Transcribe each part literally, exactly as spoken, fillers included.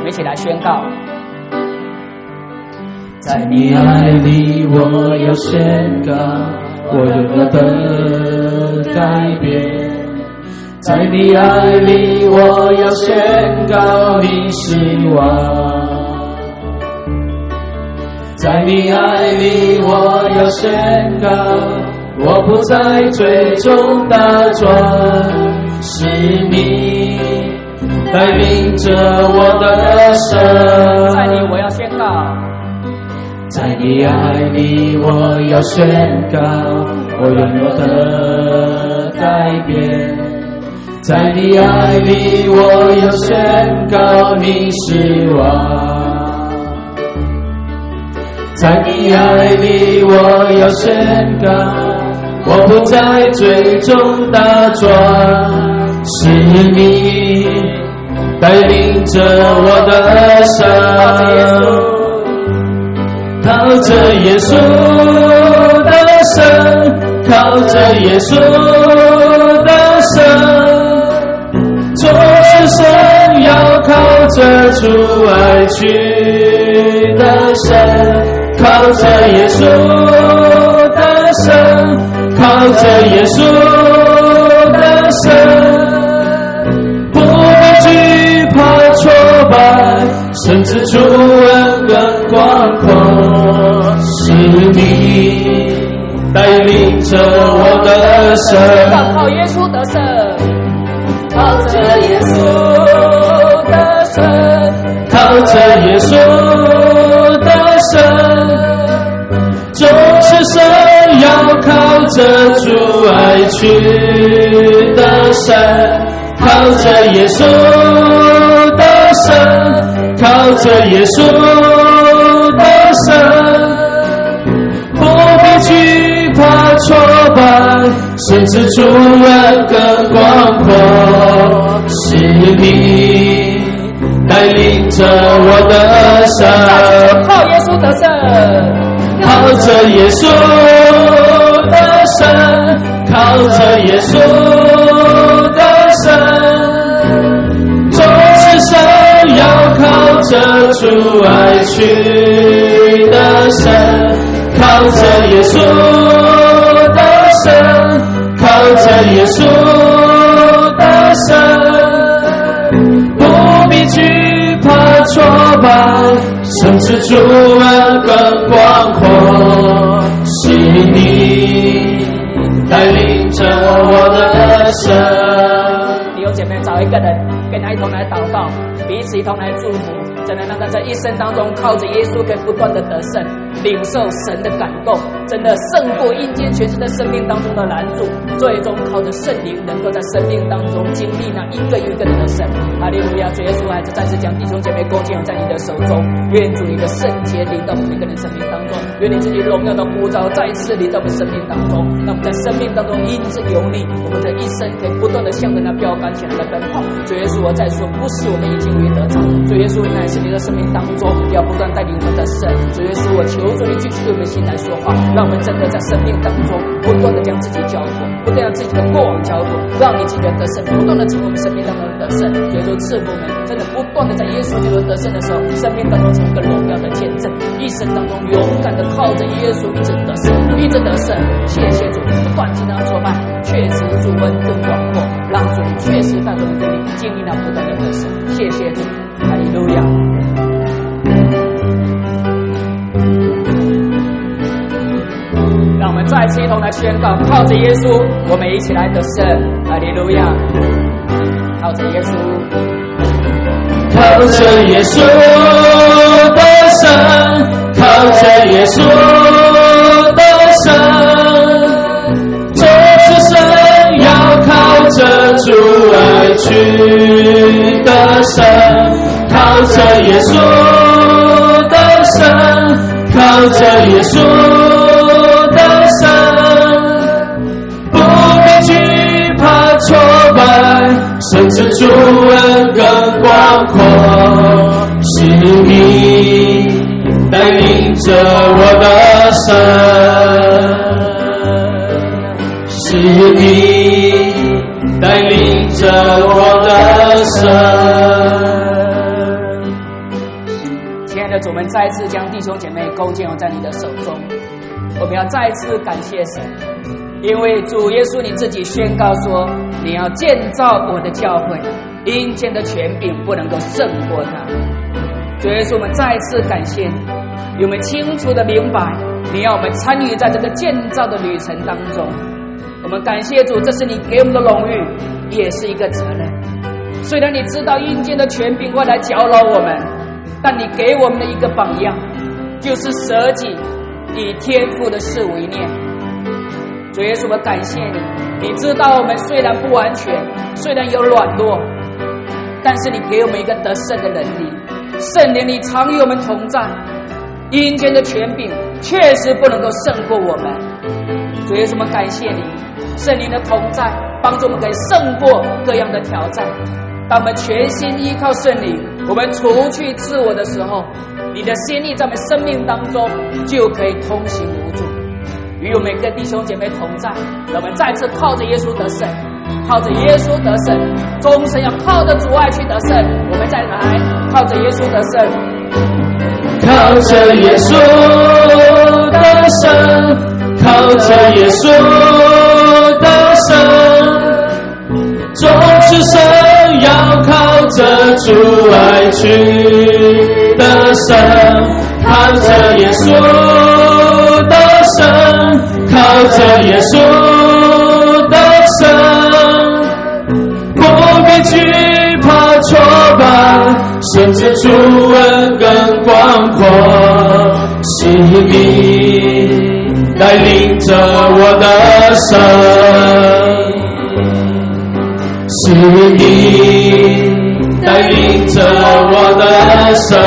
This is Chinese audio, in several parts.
们一起来宣告。 在你爱里，我要宣告我永远的改变。在你爱里，我要宣告你是王。在你爱里，我要宣告，我不再追踪打转，是你带领着我的生。 在你我要宣告， 在你爱里，我要宣告我拥有的改变。在你爱里，我要宣告你是王。在你爱里，我要宣告，我不再追踪打转，是你带领着我的生。靠着耶稣的生，靠着耶稣的生，众子生要靠着主爱去的生。靠着耶稣的生，靠着耶稣的生，不必惧怕挫败，甚至主恩更广阔，是你带领着我的生。 靠耶稣的生，靠着耶稣的生， 靠着耶稣的生，众子生要靠着主爱去的生。靠着耶稣的生，靠着耶稣的生，不必惧怕挫败，甚至主恩更广阔，是你带领着我的生。 靠耶稣的生， 靠着耶稣的生，靠着耶稣的生，众子生要靠着主爱去的生。靠着耶稣的生，靠着耶稣的生，不必惧怕挫败，甚至主恩更广阔，是你带领着我的生。 弟兄姐妹，找一个人跟他一同来祷告，彼此一同来祝福，真的让他在一生当中靠着耶稣可以不断的得胜，领受神的感动，真的胜过阴间权势在生命当中的拦阻，最终靠着圣灵能够在生命当中经历那一个又一个人的胜。哈利路亚！主耶稣还是再次将弟兄姐妹勾践在你的手中，愿主你的圣洁临到我们每个人生命当中，愿你自己荣耀的呼召再次临到我们生命当中，让我们在生命当中因着有你，我们的一生可以不断的向着那标杆前来奔跑。主耶稣，我再说，不是我们已经为得着，主耶稣乃是你的生命当中要不断带领我们的神。主耶稣，我求主你继续对我们心来说话，让我们真的在生命当中不断的将自己交托，不断将自己的过往交托，让你自己的得胜不断的成为我们生命当中的得胜。主耶稣赐福我们，真的不断的在耶稣基督得胜的时候，生命当中成为一个荣耀的见证，一生当中勇敢的靠着耶稣一直得胜，一直得胜。谢谢主，不断经常挫败，确实主恩更广阔，让主你确实带着我们经历了不断的得胜。谢谢主，哈利路亚。让我们再次一同来宣告，靠着耶稣我们一起来得胜，哈利路亚。靠着耶稣， 靠着耶稣的生，靠着耶稣的生，众子生要靠着主爱去的生。靠着耶稣的生，靠着耶稣的生，不必惧怕挫败，甚至主恩更广阔，是你带领着我的生，是你带领着我的生。 的主，我们再次将弟兄姐妹恭敬在你的手中，我们要再次感谢神，因为主耶稣你自己宣告说，你要建造我的教会，阴间的权柄不能够胜过他。主耶稣，我们再次感谢你，因为我们清楚的明白，你要我们参与在这个建造的旅程当中。我们感谢主，这是你给我们的荣誉，也是一个责任。虽然你知道阴间的权柄会来搅扰我们，但你给我们的一个榜样，就是舍己，以天父的事为念。主耶稣，我感谢你，你知道我们虽然不完全，虽然有软弱，但是你给我们一个得胜的能力。圣灵你常与我们同在，阴间的权柄确实不能够胜过我们。主耶稣，我们感谢你，圣灵的同在帮助我们可以胜过各样的挑战。当我们全心依靠圣灵，我们除去自我的时候，你的心意在我们生命当中就可以通行无阻，与我们每个弟兄姐妹同在。让我们再次靠着耶稣得胜，靠着耶稣得胜，终身要靠着主爱去得胜。我们再来靠着耶稣得胜， 靠着耶稣得胜，靠着耶稣得胜，众子生要靠着主爱去得胜，靠着耶稣得胜，靠着耶稣得胜，不必惧怕挫败，甚至主恩更广阔，是你带领着我的生，是你带领着我的生，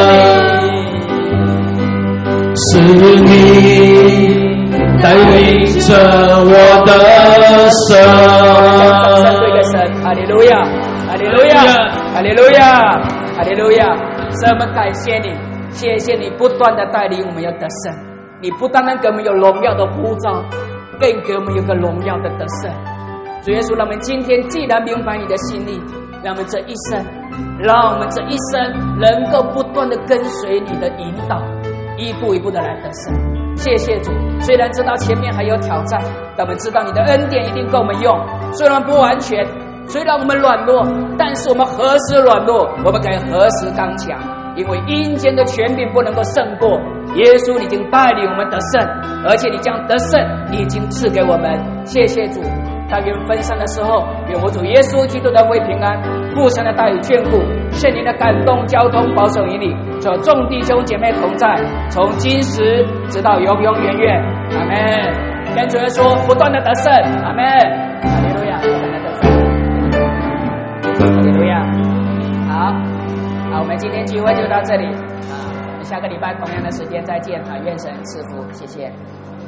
是你带领着我的生。 掌声对给神，哈利路亚，哈利路亚，哈利路亚，哈利路亚！神，我们感谢你，谢谢你不断的带领我们要得胜。你不单单给我们有荣耀的呼召，更给我们有个荣耀的得胜。主耶稣，让我们今天既然明白你的心意，让我们这一生，让我们这一生能够不断的跟随你的引导，一步一步的来得胜。谢谢主，虽然知道前面还有挑战，但我们知道你的恩典一定够我们用。虽然不完全，虽然我们软弱，但是我们何时软弱，我们可以何时刚强。因为阴间的权柄不能够胜过耶稣，已经带领我们得胜，而且你将得胜已经赐给我们。谢谢主。当愿分散的时候，愿我主耶稣基督的为平安，父神的大有眷顾，圣灵的感动交通保守引领，和众弟兄姐妹同在，从今时直到永永远远。阿们。跟主耶稣不断的得胜。阿们。哈利路亚，不断的得胜。哈利路亚。好，好，我们今天聚会就到这里啊，我们下个礼拜同样的时间再见啊，愿神赐福，谢谢。